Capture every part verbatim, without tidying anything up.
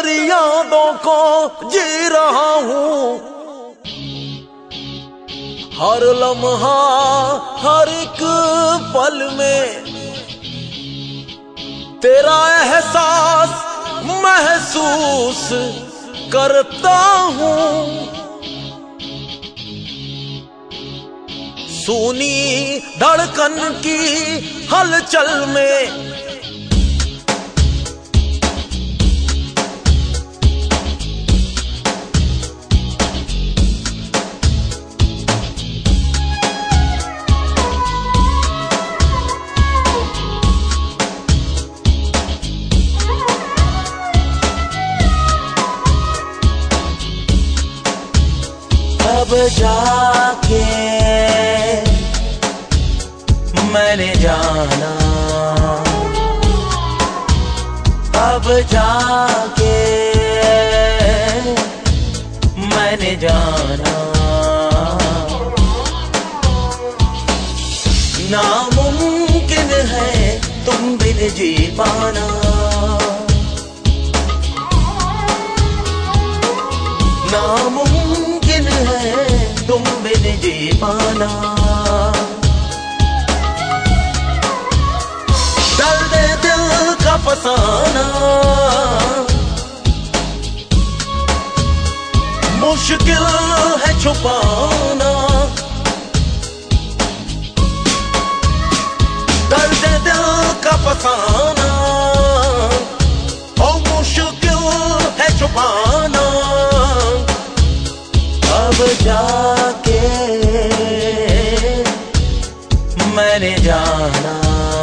तेरी यादों को जी रहा हूँ, हर लम्हा हर एक पल में तेरा एहसास महसूस करता हूँ। सुनी धड़कन की हलचल में अब जाके मैंने जाना, अब जाके मैंने जाना, नामुमकिन है तुम बिन जी पाना, नामुमकिन है तुम बिन जी पाना। दर्द दिल का फसाना मुश्किल है छुपाना, दर्द दिल का फसाना ओ मुश्किल है छुपाना। अब जाके मैंने जाना,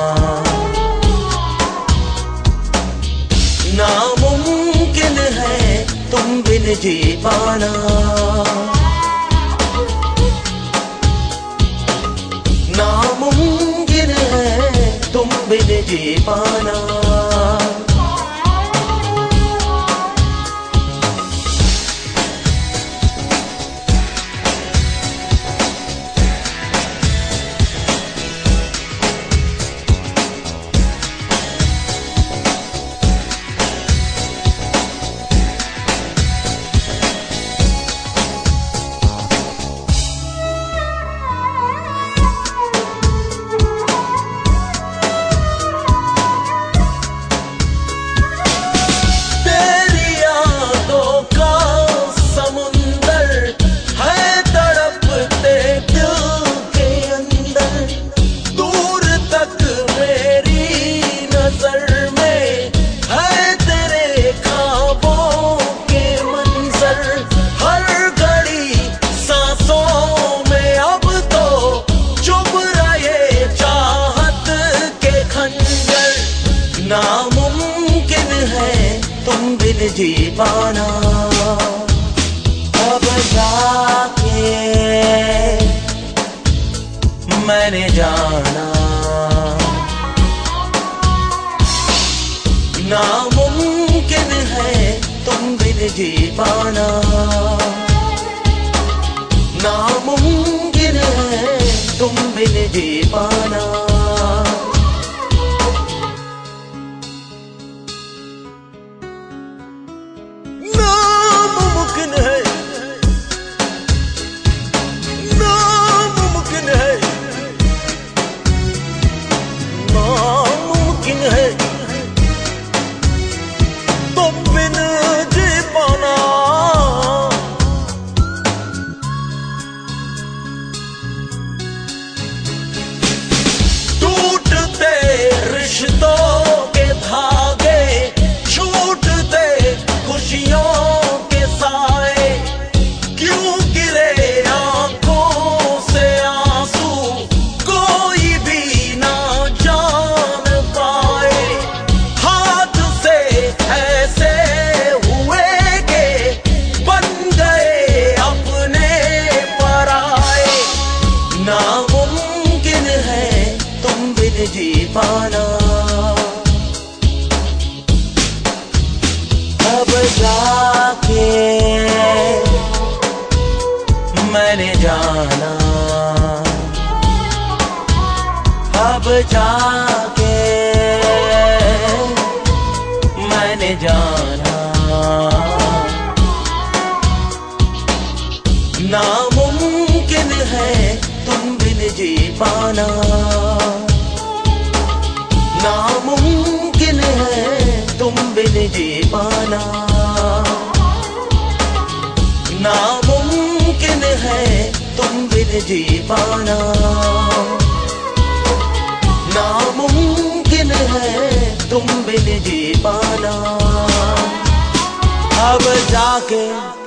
नामुमकिन है तुम बिन जी पाना, नामुमकिन है तुम बिन जी पाना। नामुमकिन है तुम बिन जी पाना, अब जाके मैंने जाना, नामुमकिन है तुम बिन जी पाना, नामुमकिन है तुम बिन जी पाना। नामुमकिन है, नामुमकिन है, नामुमकिन है तुम बिन जी पाना, टूटते रिश्तों के धागे, छूटते खुशियों के साए, क्यों गिरे आंखों से आंसू कोई भी ना जान पाए, हाथ से ऐसे हुए के बन गए अपने पराए, नामुमकिन है तुम बिन जी पाना, अब जाके मैंने जाना, अब जाके मैंने जाना। नामुमकिन है तुम बिन जी पाना, नामुमकिन है तुम बिन जी पाना, नामुमकिन है तुम बिन जी पाना, नामुमकिन है तुम बिन जी पाना। अब जाके